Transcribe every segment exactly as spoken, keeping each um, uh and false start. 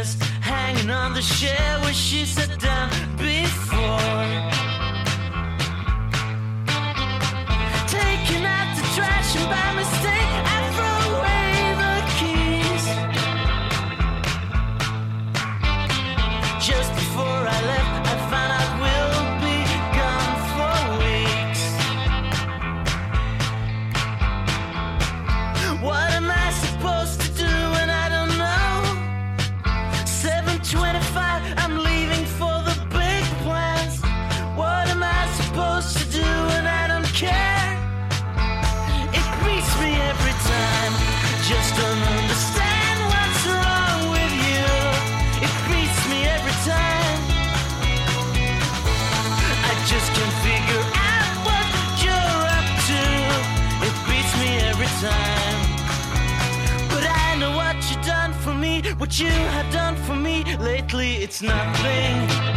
dress hanging on the chair where she sat down before. Taking out the trash and by mistake I throw away the keys. Just before I left I found out we'll be gone for weeks. What am I supposed to do when I don't know? seven twenty-five, I'm leaving for the big plans. What am I supposed to do when I don't care? It beats me every time. Just don't understand what's wrong with you. It beats me every time. I just can't figure out what you're up to. It beats me every time. But I know what you've done for me. What you have done for me lately, it's nothing.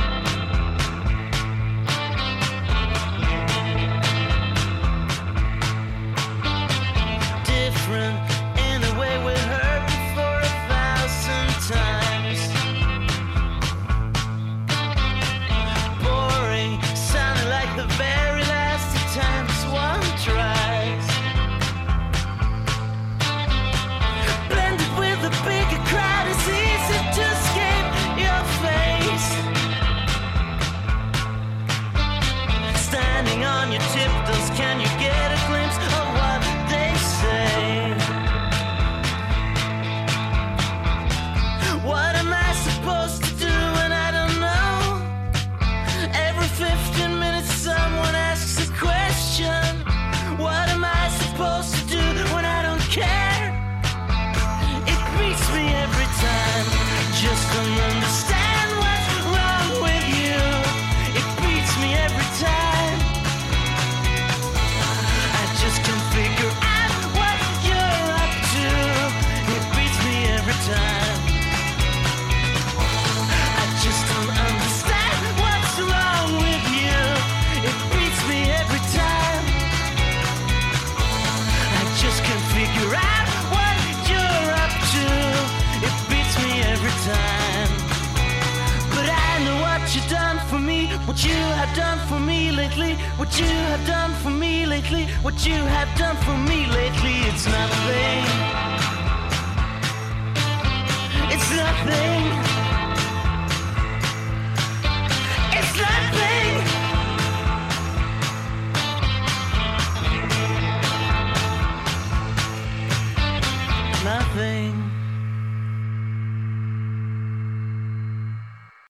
Different in a way we heard before a thousand times. Boring, sounding like the very last times one tries. Blended with the bigger crowd, it's easy to escape your face. Standing on your tiptoes, can you get a glimpse of what they say? What am I supposed to do when I don't know? Every fifteen minutes someone asks a question. What am I supposed to do when I don't care? It beats me every time. Just don't understand what's wrong with you. It beats me every time. I just can't figure out what you're up to. It beats me every time. I just don't understand what's wrong with you. It beats me every time. I just can't figure out what you're up to. It beats me every time. But I know what you've done for me. What you have done for me lately. What you have done for me lately. What you have done for me lately. It's nothing.